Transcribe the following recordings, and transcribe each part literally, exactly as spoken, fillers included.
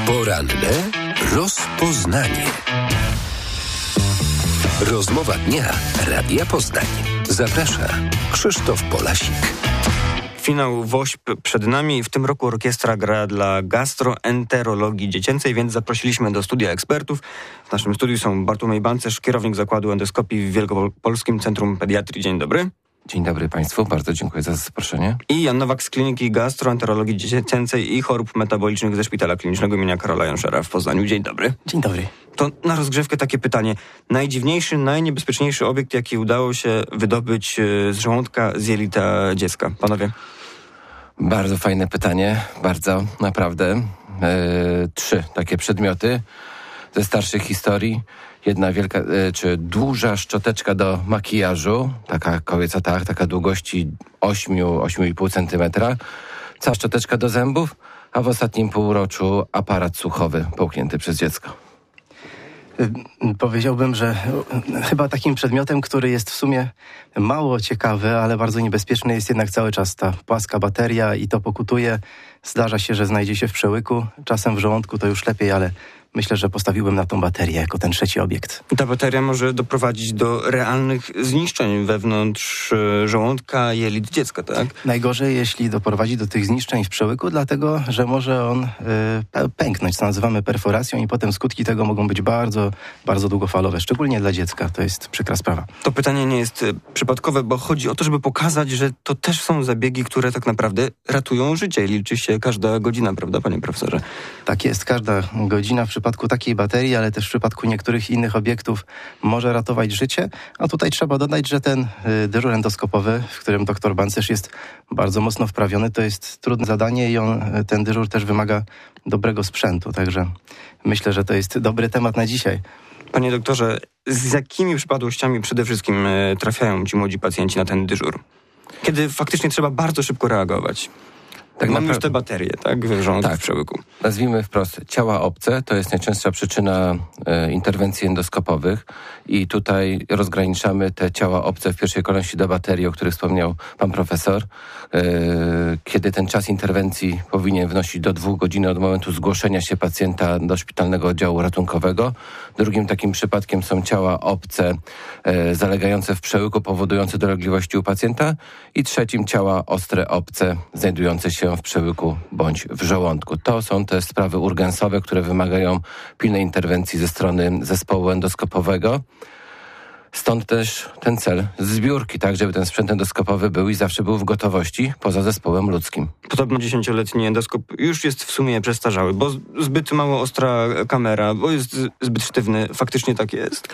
Poranne rozpoznanie. Rozmowa dnia Radia Poznań. Zaprasza Krzysztof Polasik. Finał WOŚP przed nami. W tym roku orkiestra gra dla gastroenterologii dziecięcej, więc zaprosiliśmy do studia ekspertów. W naszym studiu są Bartłomiej Bancerz, kierownik Zakładu Endoskopii w Wielkopolskim Centrum Pediatrii. Dzień dobry. Dzień dobry Państwu, bardzo dziękuję za zaproszenie. I Jan Nowak z Kliniki Gastroenterologii Dziecięcej i Chorób Metabolicznych ze Szpitala Klinicznego im. Karola Janszera w Poznaniu. Dzień dobry. Dzień dobry. To na rozgrzewkę takie pytanie. Najdziwniejszy, najniebezpieczniejszy obiekt, jaki udało się wydobyć z żołądka, z jelita dziecka? Panowie? Bardzo fajne pytanie, bardzo, naprawdę. E, trzy takie przedmioty ze starszych historii. Jedna wielka, e, czy duża szczoteczka do makijażu, taka kobieca, tak, taka długości osiem do ośmiu i pół centymetra. Cała szczoteczka do zębów, a w ostatnim półroczu aparat słuchowy połknięty przez dziecko. Powiedziałbym, że chyba takim przedmiotem, który jest w sumie mało ciekawy, ale bardzo niebezpieczny, jest jednak cały czas ta płaska bateria i to pokutuje. Zdarza się, że znajdzie się w przełyku, czasem w żołądku to już lepiej, ale myślę, że postawiłbym na tą baterię jako ten trzeci obiekt. Ta bateria może doprowadzić do realnych zniszczeń wewnątrz żołądka, jelit dziecka, tak? Najgorzej, jeśli doprowadzi do tych zniszczeń w przełyku, dlatego, że może on y, pęknąć, co nazywamy perforacją i potem skutki tego mogą być bardzo, bardzo długofalowe, szczególnie dla dziecka. To jest przykra sprawa. To pytanie nie jest przypadkowe, bo chodzi o to, żeby pokazać, że to też są zabiegi, które tak naprawdę ratują życie i liczy się każda godzina, prawda, panie profesorze? Tak jest, każda godzina w przypadku takiej baterii, ale też w przypadku niektórych innych obiektów może ratować życie. A tutaj trzeba dodać, że ten y, dyżur endoskopowy, w którym doktor Bancerz jest bardzo mocno wprawiony, to jest trudne zadanie i on, ten dyżur też wymaga dobrego sprzętu. Także myślę, że to jest dobry temat na dzisiaj. Panie doktorze, z jakimi przypadłościami przede wszystkim y, trafiają ci młodzi pacjenci na ten dyżur? Kiedy faktycznie trzeba bardzo szybko reagować? Tak, mamy już te baterie, tak? W żołądku, tak, w przełyku. Nazwijmy wprost, ciała obce to jest najczęstsza przyczyna e, interwencji endoskopowych i tutaj rozgraniczamy te ciała obce w pierwszej kolejności do baterii, o których wspomniał pan profesor, e, kiedy ten czas interwencji powinien wynosić do dwóch godzin od momentu zgłoszenia się pacjenta do szpitalnego oddziału ratunkowego. Drugim takim przypadkiem są ciała obce e, zalegające w przełyku, powodujące dolegliwości u pacjenta i trzecim ciała ostre obce znajdujące się w przełyku bądź w żołądku. To są te sprawy urgensowe, które wymagają pilnej interwencji ze strony zespołu endoskopowego. Stąd też ten cel zbiórki, tak, żeby ten sprzęt endoskopowy był i zawsze był w gotowości poza zespołem ludzkim. Podobno dziesięcioletni endoskop już jest w sumie przestarzały, bo zbyt mało ostra kamera, bo jest zbyt sztywny. Faktycznie tak jest?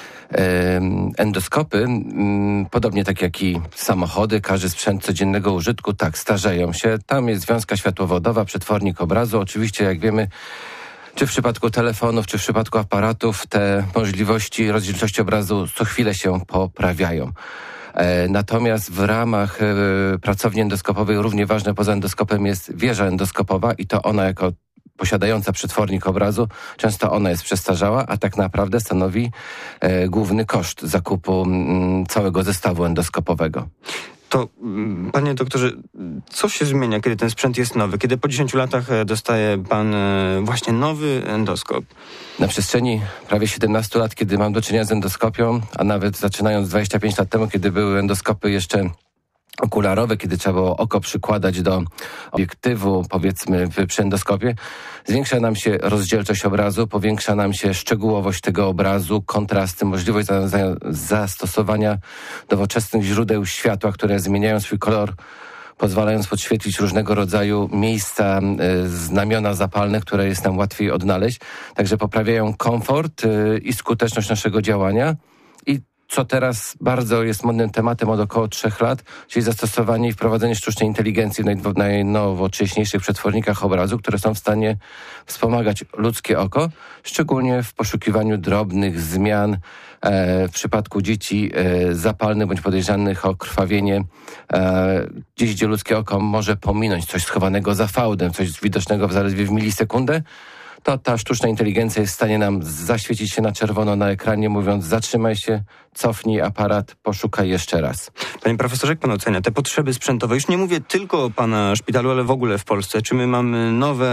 Endoskopy, podobnie tak jak i samochody, każdy sprzęt codziennego użytku, tak, starzeją się. Tam jest wiązka światłowodowa, przetwornik obrazu. Oczywiście, jak wiemy, czy w przypadku telefonów, czy w przypadku aparatów, te możliwości rozdzielczości obrazu co chwilę się poprawiają. Natomiast w ramach pracowni endoskopowej równie ważne poza endoskopem jest wieża endoskopowa i to ona jako posiadająca przetwornik obrazu, często ona jest przestarzała, a tak naprawdę stanowi e, główny koszt zakupu m, całego zestawu endoskopowego. To, panie doktorze, co się zmienia, kiedy ten sprzęt jest nowy? Kiedy po dziesięciu latach dostaje pan właśnie nowy endoskop? Na przestrzeni prawie siedemnastu lat, kiedy mam do czynienia z endoskopią, a nawet zaczynając dwadzieścia pięć lat temu, kiedy były endoskopy jeszcze okularowe, kiedy trzeba było oko przykładać do obiektywu, powiedzmy przy endoskopie, zwiększa nam się rozdzielczość obrazu, powiększa nam się szczegółowość tego obrazu, kontrasty, możliwość za, za, zastosowania nowoczesnych źródeł światła, które zmieniają swój kolor, pozwalając podświetlić różnego rodzaju miejsca, y, znamiona zapalne, które jest nam łatwiej odnaleźć. Także poprawiają komfort y, i skuteczność naszego działania. I co teraz bardzo jest modnym tematem od około trzech lat, czyli zastosowanie i wprowadzenie sztucznej inteligencji w najnowocześniejszych przetwornikach obrazu, które są w stanie wspomagać ludzkie oko, szczególnie w poszukiwaniu drobnych zmian e, w przypadku dzieci e, zapalnych bądź podejrzanych o krwawienie, e, gdzieś gdzie ludzkie oko może pominąć coś schowanego za fałdem, coś widocznego w zaledwie w milisekundę, to ta sztuczna inteligencja jest w stanie nam zaświecić się na czerwono na ekranie, mówiąc zatrzymaj się, cofnij aparat, poszukaj jeszcze raz. Panie profesorze, jak pan ocenia te potrzeby sprzętowe? Już nie mówię tylko o pana szpitalu, ale w ogóle w Polsce. Czy my mamy nowe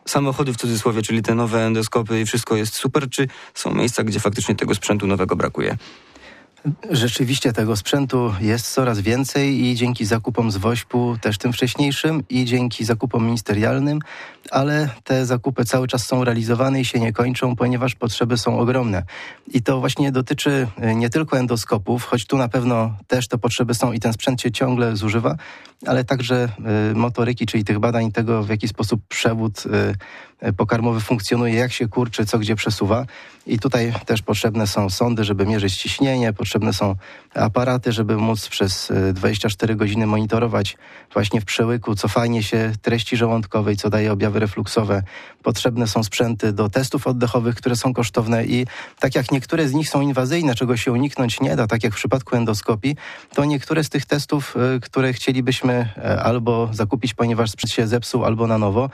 samochody w cudzysłowie, czyli te nowe endoskopy i wszystko jest super, czy są miejsca, gdzie faktycznie tego sprzętu nowego brakuje? Rzeczywiście tego sprzętu jest coraz więcej i dzięki zakupom z WOŚP-u, też tym wcześniejszym, i dzięki zakupom ministerialnym, ale te zakupy cały czas są realizowane i się nie kończą, ponieważ potrzeby są ogromne. I to właśnie dotyczy nie tylko endoskopów, choć tu na pewno też te potrzeby są i ten sprzęt się ciągle zużywa, ale także y, motoryki, czyli tych badań tego, w jaki sposób przewód y, pokarmowy funkcjonuje, jak się kurczy, co gdzie przesuwa. I tutaj też potrzebne są sondy, żeby mierzyć ciśnienie, potrzebne są aparaty, żeby móc przez dwadzieścia cztery godziny monitorować właśnie w przełyku cofanie się treści żołądkowej, co daje objawy refluksowe. Potrzebne są sprzęty do testów oddechowych, które są kosztowne i tak jak niektóre z nich są inwazyjne, czego się uniknąć nie da, tak jak w przypadku endoskopii, to niektóre z tych testów, które chcielibyśmy albo zakupić, ponieważ sprzęt się zepsuł, albo na nowo,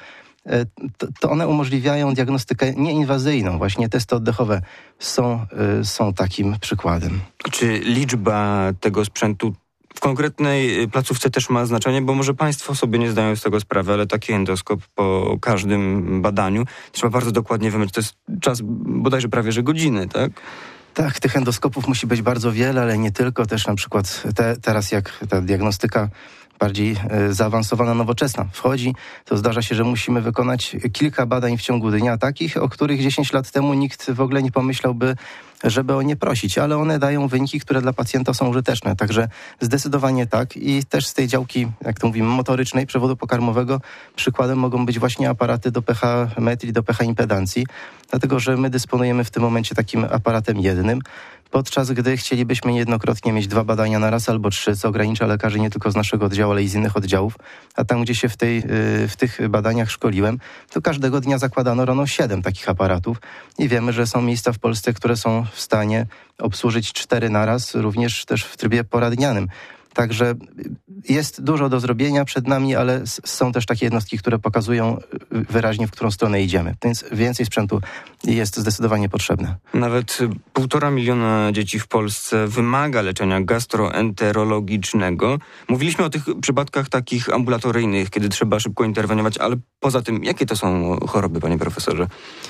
to one umożliwiają diagnostykę nieinwazyjną. Właśnie testy oddechowe są, są takim przykładem. Czy liczba tego sprzętu w konkretnej placówce też ma znaczenie? Bo może państwo sobie nie zdają z tego sprawy, ale taki endoskop po każdym badaniu trzeba bardzo dokładnie wymierzyć. To jest czas bodajże prawie że godziny, tak? Tak, tych endoskopów musi być bardzo wiele, ale nie tylko. Też na przykład te, teraz jak ta diagnostyka bardziej y, zaawansowana, nowoczesna wchodzi, to zdarza się, że musimy wykonać kilka badań w ciągu dnia, takich, o których dziesięć lat temu nikt w ogóle nie pomyślałby, żeby o nie prosić, ale one dają wyniki, które dla pacjenta są użyteczne. Także zdecydowanie tak. I też z tej działki, jak to mówimy, motorycznej, przewodu pokarmowego, przykładem mogą być właśnie aparaty do pH metrii, do pH impedancji, dlatego że my dysponujemy w tym momencie takim aparatem jednym, podczas gdy chcielibyśmy niejednokrotnie mieć dwa badania na raz albo trzy, co ogranicza lekarzy nie tylko z naszego oddziału, ale i z innych oddziałów. A tam, gdzie się w, tej, w tych badaniach szkoliłem, to każdego dnia zakładano rano siedem takich aparatów i wiemy, że są miejsca w Polsce, które są w stanie obsłużyć cztery na raz, również też w trybie poradnianym. Także jest dużo do zrobienia przed nami, ale są też takie jednostki, które pokazują wyraźnie, w którą stronę idziemy. Więc więcej sprzętu jest zdecydowanie potrzebne. Nawet półtora miliona dzieci w Polsce wymaga leczenia gastroenterologicznego. Mówiliśmy o tych przypadkach takich ambulatoryjnych, kiedy trzeba szybko interweniować, ale poza tym, jakie to są choroby, panie profesorze?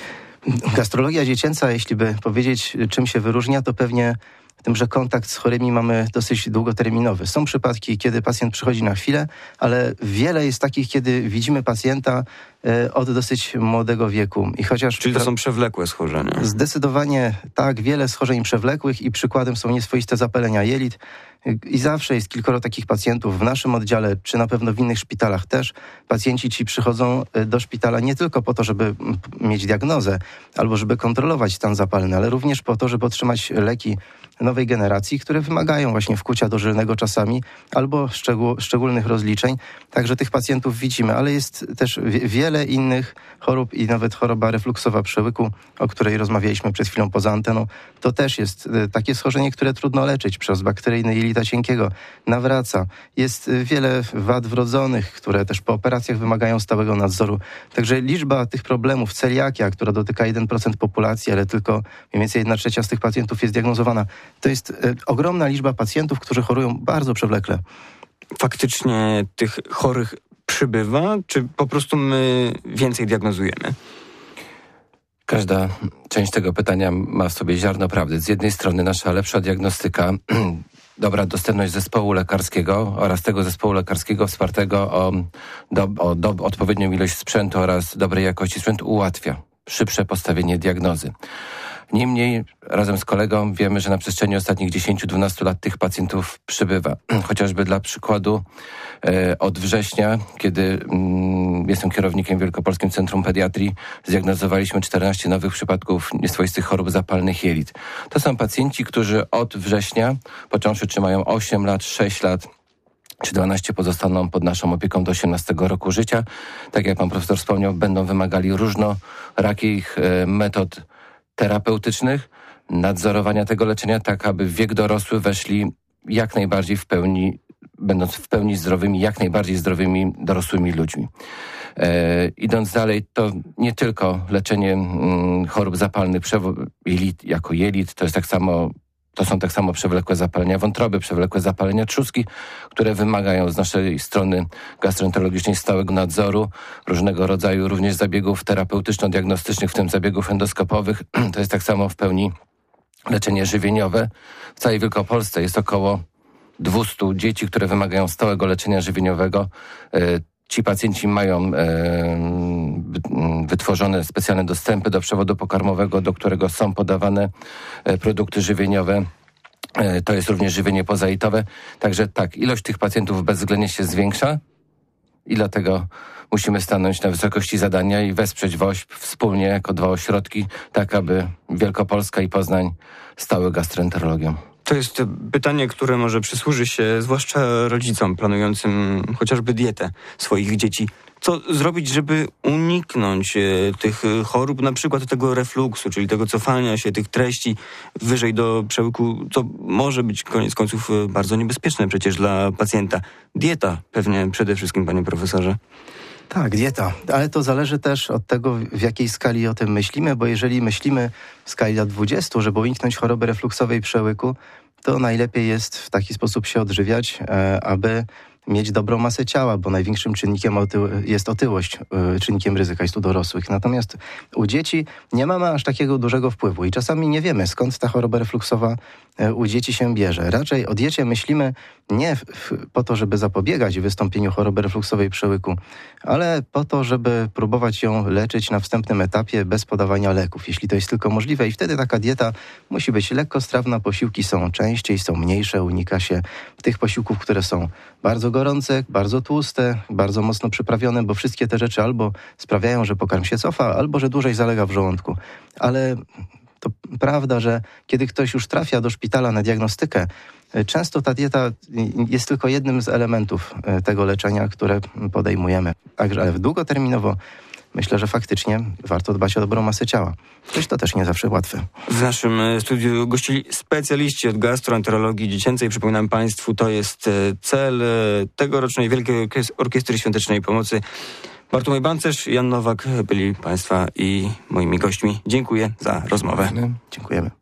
Gastrologia dziecięca, jeśli by powiedzieć, czym się wyróżnia, to pewnie tym, że kontakt z chorymi mamy dosyć długoterminowy. Są przypadki, kiedy pacjent przychodzi na chwilę, ale wiele jest takich, kiedy widzimy pacjenta e, od dosyć młodego wieku. I chociaż Czyli to są przewlekłe schorzenia? Zdecydowanie tak, wiele schorzeń przewlekłych i przykładem są nieswoiste zapalenia jelit. I zawsze jest kilkoro takich pacjentów w naszym oddziale, czy na pewno w innych szpitalach też. Pacjenci ci przychodzą do szpitala nie tylko po to, żeby mieć diagnozę albo żeby kontrolować stan zapalny, ale również po to, żeby otrzymać leki nowej generacji, które wymagają właśnie wkucia dożylnego czasami albo szczegół, szczególnych rozliczeń. Także tych pacjentów widzimy, ale jest też wie, wiele innych chorób i nawet choroba refluksowa przełyku, o której rozmawialiśmy przed chwilą poza anteną. To też jest takie schorzenie, które trudno leczyć przez bakteryjny jelita cienkiego. Nawraca. Jest wiele wad wrodzonych, które też po operacjach wymagają stałego nadzoru. Także liczba tych problemów, celiakia, która dotyka jeden procent populacji, ale tylko mniej więcej jedna trzecia z tych pacjentów jest diagnozowana. To jest y, ogromna liczba pacjentów, którzy chorują bardzo przewlekle. Faktycznie tych chorych przybywa, czy po prostu my więcej diagnozujemy? Każda część tego pytania ma w sobie ziarno prawdy. Z jednej strony nasza lepsza diagnostyka, dobra dostępność zespołu lekarskiego oraz tego zespołu lekarskiego wspartego o, do, o do, odpowiednią ilość sprzętu oraz dobrej jakości sprzętu ułatwia szybsze postawienie diagnozy. Niemniej, razem z kolegą wiemy, że na przestrzeni ostatnich dziesięć do dwunastu lat tych pacjentów przybywa. Chociażby dla przykładu e, od września, kiedy mm, jestem kierownikiem Wielkopolskim Centrum Pediatrii, zdiagnozowaliśmy czternaście nowych przypadków nieswoistych chorób zapalnych jelit. To są pacjenci, którzy od września, począwszy czy mają osiem lat, sześć lat, czy dwanaście pozostaną pod naszą opieką do osiemnastego roku życia. Tak jak pan profesor wspomniał, będą wymagali różnorakich e, metod terapeutycznych, nadzorowania tego leczenia, tak aby w wiek dorosły weszli jak najbardziej w pełni, będąc w pełni zdrowymi, jak najbardziej zdrowymi dorosłymi ludźmi. E, idąc dalej, to nie tylko leczenie mm, chorób zapalnych przewo- jelit, jako jelit, to jest tak samo To są tak samo przewlekłe zapalenia wątroby, przewlekłe zapalenia trzustki, które wymagają z naszej strony gastroenterologicznej stałego nadzoru, różnego rodzaju również zabiegów terapeutyczno-diagnostycznych, w tym zabiegów endoskopowych. To jest tak samo w pełni leczenie żywieniowe. W całej Wielkopolsce jest około dwieście dzieci, które wymagają stałego leczenia żywieniowego. Ci pacjenci mają wytworzone specjalne dostępy do przewodu pokarmowego, do którego są podawane produkty żywieniowe. To jest również żywienie pozaitowe. Także tak, ilość tych pacjentów bezwzględnie się zwiększa i dlatego musimy stanąć na wysokości zadania i wesprzeć WOŚP wspólnie jako dwa ośrodki, tak aby Wielkopolska i Poznań stały gastroenterologią. To jest pytanie, które może przysłuży się zwłaszcza rodzicom planującym chociażby dietę swoich dzieci. Co zrobić, żeby uniknąć e, tych chorób, na przykład tego refluksu, czyli tego cofania się tych treści wyżej do przełyku, co może być koniec końców bardzo niebezpieczne przecież dla pacjenta. Dieta pewnie przede wszystkim, panie profesorze. Tak, dieta, ale to zależy też od tego, w jakiej skali o tym myślimy, bo jeżeli myślimy w skali lat dwudziestu, żeby uniknąć choroby refluksowej przełyku, to najlepiej jest w taki sposób się odżywiać, e, aby mieć dobrą masę ciała, bo największym czynnikiem otył- jest otyłość, y, czynnikiem ryzyka jest u dorosłych. Natomiast u dzieci nie mamy aż takiego dużego wpływu i czasami nie wiemy, skąd ta choroba refluksowa y, u dzieci się bierze. Raczej o diecie myślimy nie w, w, po to, żeby zapobiegać wystąpieniu choroby refluksowej przełyku, ale po to, żeby próbować ją leczyć na wstępnym etapie bez podawania leków, jeśli to jest tylko możliwe. I wtedy taka dieta musi być lekkostrawna, posiłki są częściej, są mniejsze, unika się tych posiłków, które są bardzo gorące, bardzo tłuste, bardzo mocno przyprawione, bo wszystkie te rzeczy albo sprawiają, że pokarm się cofa, albo że dłużej zalega w żołądku. Ale to prawda, że kiedy ktoś już trafia do szpitala na diagnostykę, często ta dieta jest tylko jednym z elementów tego leczenia, które podejmujemy. Także ale długoterminowo myślę, że faktycznie warto dbać o dobrą masę ciała. Choć to też nie zawsze łatwe. W naszym studiu gościli specjaliści od gastroenterologii dziecięcej. Przypominam Państwu, to jest cel tegorocznej Wielkiej Orkiestry Świątecznej Pomocy. Bartłomiej Bancerz, Jan Nowak byli Państwa i moimi gośćmi. Dziękuję za rozmowę. Dziękujemy.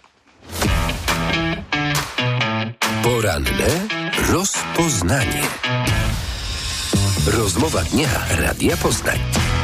Poranne rozpoznanie. Rozmowa dnia Radia Poznań.